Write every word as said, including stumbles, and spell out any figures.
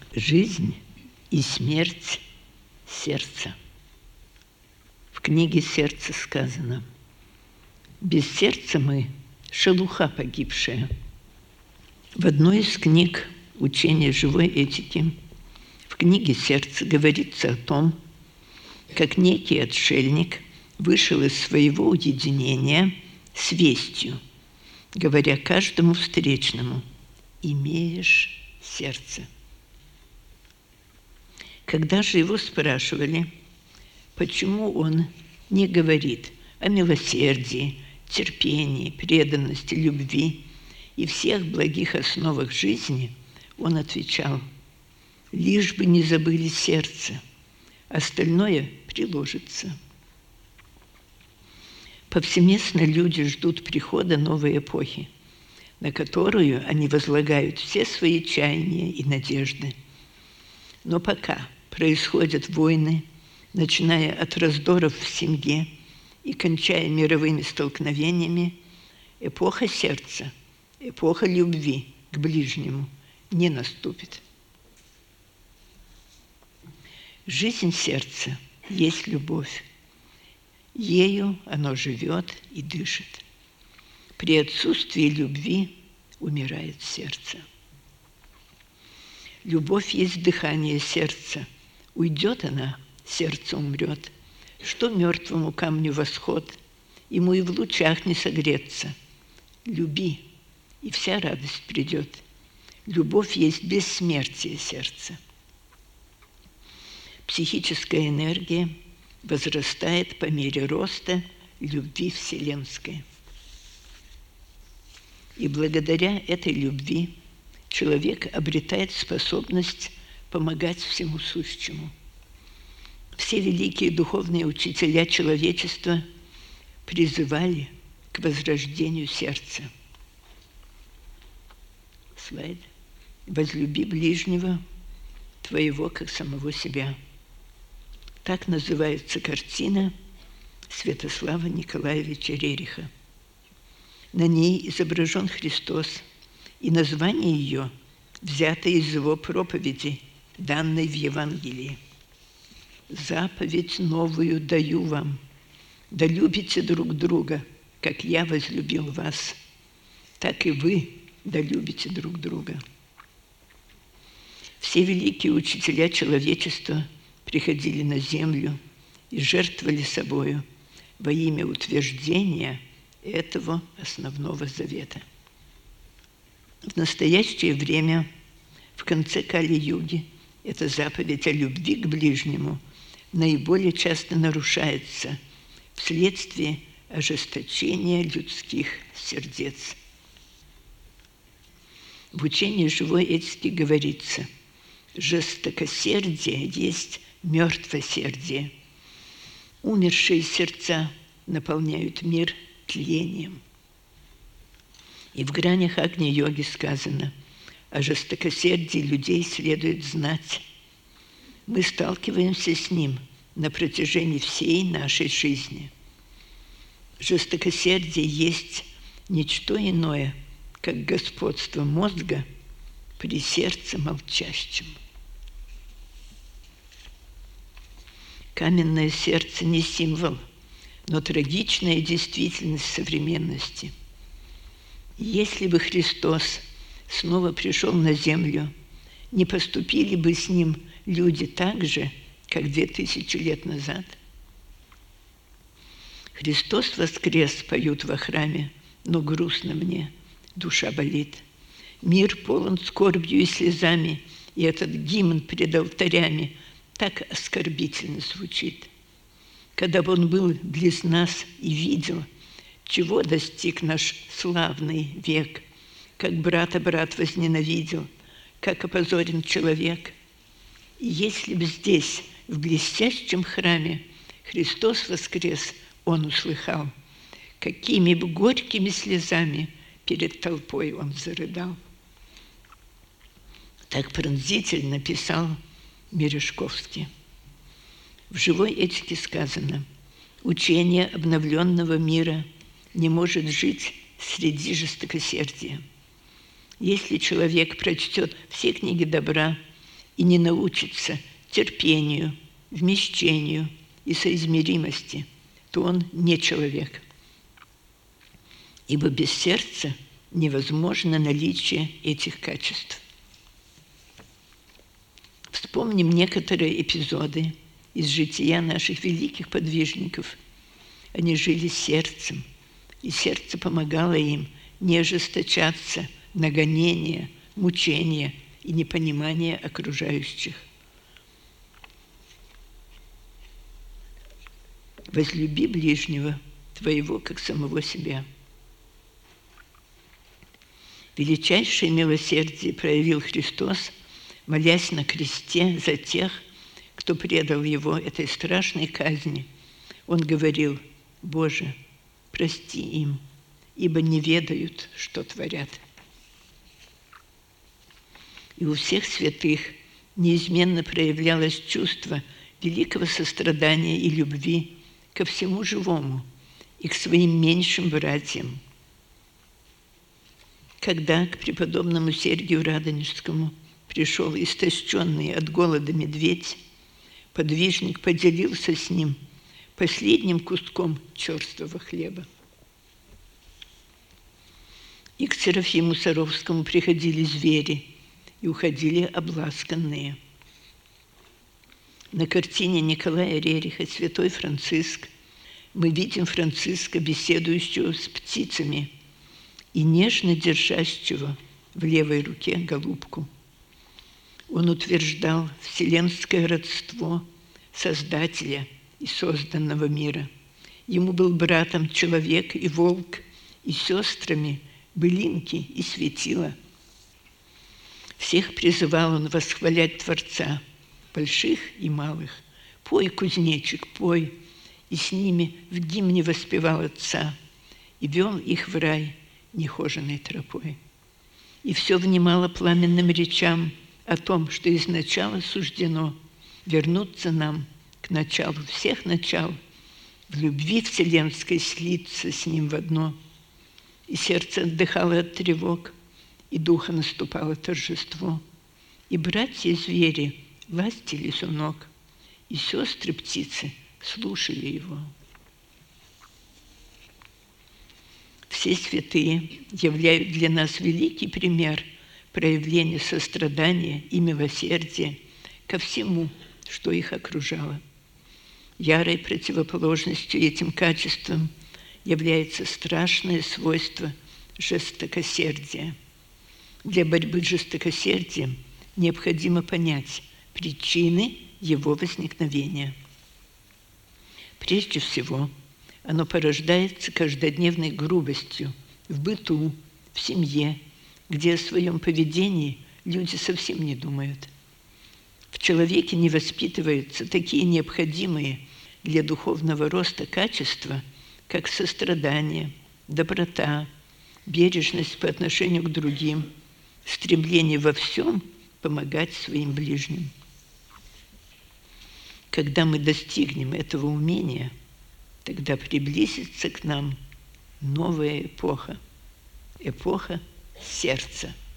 Жизнь и смерть сердца. В книге «Сердце» сказано: «Без сердца мы – шелуха погибшая». В одной из книг учения живой этики, в книге «Сердце» говорится о том, как некий отшельник вышел из своего уединения с вестью, говоря каждому встречному: «Имеешь сердце». Когда же его спрашивали, почему он не говорит о милосердии, терпении, преданности, любви и всех благих основах жизни, он отвечал: «Лишь бы не забыли сердце, остальное приложится». Повсеместно люди ждут прихода новой эпохи, на которую они возлагают все свои чаяния и надежды. Но пока происходят войны, начиная от раздоров в семье и кончая мировыми столкновениями, эпоха сердца, эпоха любви к ближнему не наступит. Жизнь сердца есть любовь. Ею оно живет и дышит. При отсутствии любви умирает сердце. Любовь есть дыхание сердца. Уйдет она, сердце умрет. Что мертвому камню восход, ему и в лучах не согреться. Люби, и вся радость придет. Любовь есть бессмертие сердца. Психическая энергия возрастает по мере роста любви вселенской. И благодаря этой любви человек обретает способность помогать всему сущему. Все великие духовные учителя человечества призывали к возрождению сердца. Слайд. «Возлюби ближнего твоего, как самого себя». Так называется картина Святослава Николаевича Рериха. На ней изображен Христос, и название ее взято из его проповеди, данной в Евангелии. «Заповедь новую даю вам, да любите друг друга, как я возлюбил вас, так и вы да любите друг друга». Все великие учителя человечества приходили на землю и жертвовали собою во имя утверждения этого основного завета. В настоящее время, в конце Кали-юги, эта заповедь о любви к ближнему наиболее часто нарушается вследствие ожесточения людских сердец. В учении живой этики говорится: жестокосердие есть мертвосердие. Умершие сердца наполняют мир тлением. И в гранях Агни-йоги сказано: о жестокосердии людей следует знать. Мы сталкиваемся с ним на протяжении всей нашей жизни. Жестокосердие есть ничто иное, как господство мозга при сердце молчащем. Каменное сердце не символ, но трагичная действительность современности. Если бы Христос снова пришел на землю, не поступили бы с ним люди так же, как две тысячи лет назад? «Христос воскрес», поют во храме, но грустно мне, душа болит. Мир полон скорбью и слезами, и этот гимн пред алтарями так оскорбительно звучит. Когда бы он был близ нас и видел, чего достиг наш славный век, как брата брат возненавидел, как опозорен человек. И если бы здесь, в блестящем храме, Христос воскрес, он услыхал, какими бы горькими слезами перед толпой он зарыдал. Так пронзительно писал Мережковский. В живой этике сказано: учение обновленного мира не может жить среди жестокосердия. Если человек прочтет все книги добра и не научится терпению, вмещению и соизмеримости, то он не человек. Ибо без сердца невозможно наличие этих качеств. Вспомним некоторые эпизоды из жития наших великих подвижников. Они жили сердцем, и сердце помогало им не ожесточаться на гонения, мучения и непонимание окружающих. Возлюби ближнего твоего, как самого себя. Величайшее милосердие проявил Христос, молясь на кресте за тех, кто предал Его этой страшной казни. Он говорил: «Боже, прости им, ибо не ведают, что творят». И у всех святых неизменно проявлялось чувство великого сострадания и любви ко всему живому и к своим меньшим братьям. Когда к преподобному Сергию Радонежскому пришел истощенный от голода медведь, подвижник поделился с ним последним куском черствого хлеба. И к Серафиму Саровскому приходили звери и уходили обласканные. На картине Николая Рериха «Святой Франциск» мы видим Франциска, беседующего с птицами и нежно держащего в левой руке голубку. Он утверждал вселенское родство Создателя и созданного мира. Ему был братом человек и волк, и сестрами былинки и светила. Всех призывал он восхвалять Творца, больших и малых. «Пой, кузнечик, пой!» И с ними в гимне воспевал Отца и вел их в рай нехоженной тропой. И все внимало пламенным речам о том, что изначало суждено вернуться нам к началу всех начал, в любви вселенской слиться с Ним в одно. И сердце отдыхало от тревог, и духа наступало торжество. И братья-звери ластились у ног, и сестры-птицы слушали Его. Все святые являют для нас великий пример проявления сострадания и милосердия ко всему, что их окружало. Ярой противоположностью этим качествам является страшное свойство жестокосердия. Для борьбы с жестокосердием необходимо понять причины его возникновения. Прежде всего, оно порождается каждодневной грубостью в быту, в семье, где о своем поведении люди совсем не думают. В человеке не воспитываются такие необходимые для духовного роста качества, как сострадание, доброта, бережность по отношению к другим, стремление во всем помогать своим ближним. Когда мы достигнем этого умения, тогда приблизится к нам новая эпоха, эпоха сердца.